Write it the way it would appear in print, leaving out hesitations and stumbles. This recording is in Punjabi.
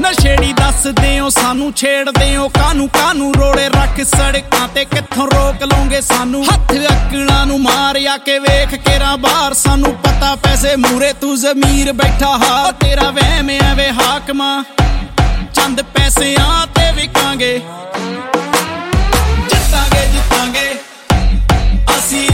ਨਸ਼ੇੜੀ ਦੱਸਦੇ ਹੋ ਸਾਨੂੰ ਛੇੜਦੇ ਹੋ ਕਾਨੂੰ ਰੋੜੇ ਰੱਖ ਸੜਕਾਂ ਤੇ ਕਿੱਥੋਂ ਰੋਕ ਲਓਗੇ ਸਾਨੂੰ ਹੱਥ ਅੱਕਲਾਂ ਨੂੰ ਮਾਰਿਆ ਕੇ ਵੇਖ ਕੇਰਾ ਬਾਹਰ ਸਾਨੂੰ ਪਤਾ ਪੈਸੇ ਮੂਰੇ ਤੂੰ ਜ਼ਮੀਰ ਬੈਠਾ ਹਾ ਤੇਰਾ ਵਹਿਮ ਐਵੇਂ ਹਾਕਮਾਂ ਚੰਦ ਪੈਸਿਆਂ ਤੇ ਵਿਕਾਂਗੇ